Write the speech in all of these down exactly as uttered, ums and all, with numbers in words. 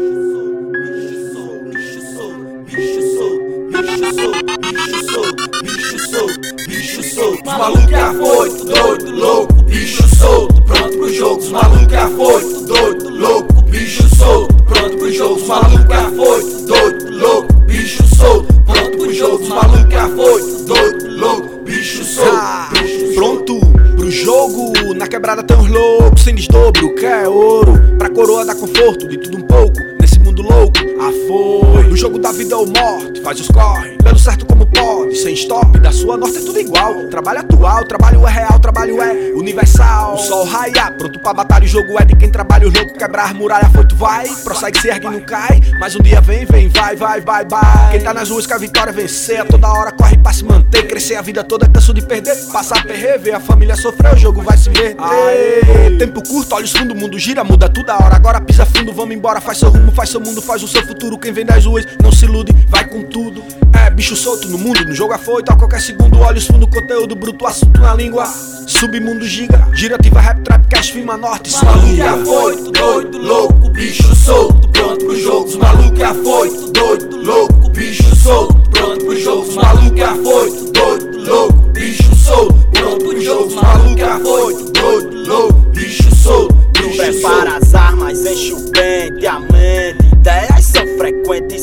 Os malucos é afoito, doido, louco, bicho solto, pronto pro jogo. Os malucos é afoito, doido, louco, bicho solto, pronto pro jogo. Os malucos é afoito, doido, louco, bicho solto, pronto pro jogo. Os malucos é afoito, doido, louco, bicho solto. Ah, pronto pro jogo, na quebrada tem uns loucos sem desdobro, quer ouro pra coroa dar conforto de tudo um pouco nesse mundo louco. Afoito, no jogo da vida ou morte, faz os corre, dando certo como pode, sem stop, da sua norte é tudo igual. Trabalho atual, trabalho é real, trabalho é universal. O sol raia, pronto pra batalha, o jogo é de quem trabalha, os loucos quebrar muralha, afoito vai, prossegue, se ergue e não cai. Mas um dia vem, vem, vai, vai, vai, vai. Quem tá nas ruas que a vitória vencer, a toda hora corre pra se manter, crescer a vida toda, canso de perder, passar perrer, ver a família sofrer, o jogo vai se ver. Aê, tempo curto, olhos fundo, o mundo gira, muda toda hora, agora pisa fundo, vamos embora, faz seu rumo, faz seu mundo, faz o seu futuro. Quem vem das ruas não se ilude, vai com tudo. É bicho solto no mundo, no jogo afoito, a qualquer segundo, olhos fundo, conteúdo bruto, assunto na língua. Submundo giga, girativa, rap, trap, cash, firma norte. Os malucos é afoito, doido, louco, bicho solto, pronto pro jogo. Os malucos é afoito, doido, louco, bicho solto, pronto pro jogo. Os malucos é afoito, doido, louco, bicho solto, pronto pro jogo. Os malucos é afoito, doido, louco, bicho solto. Prepara as armas, enche o pente, a mente, ideias são frequentes,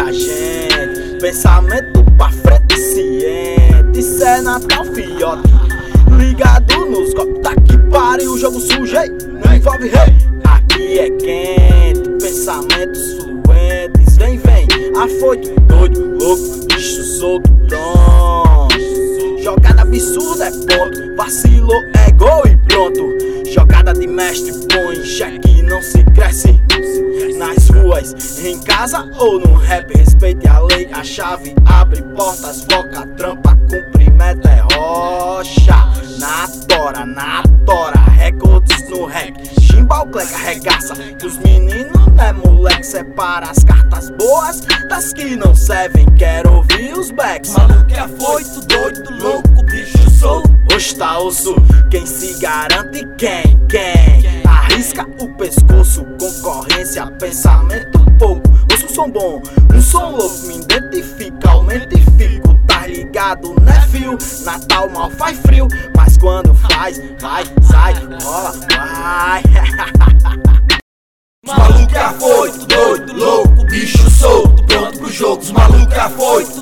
reagente, pensamento pra frente, ciente, cê é Natal, fiote, ligado nos golpes, tá que pare, o jogo sujo, ei, não envolve rei, aqui é quente, pensamentos fluentes, vem, vem, afoito, doido, louco, bicho solto, pronto, jogada absurda é ponto, vacilou é gol e pronto. Jogada de mestre, põe cheque, não se cresce nas ruas, em casa ou no rap. Respeite a lei, a chave abre portas, foca, trampa, cumprimenta é rocha. Na tora, na tora, recordes no rec, chimbal, cleca, regaça. Os meninos né moleque, separa as cartas boas das que não servem. Quero ouvir os backs. Maluco é afoito, doido, louco, bicho solto. Hoje tá osso, quem se garante quem, quem arrisca o pescoço, concorrência, pensamento pouco. Ouço um som bom, um som louco, me identifica, aumentifico. Tá ligado, né fio? Natal mal faz frio, mas quando faz, vai, sai, rola, vai. Os maluco é afoito, doido, louco, bicho solto, pronto pro jogo. Os maluco é afoito,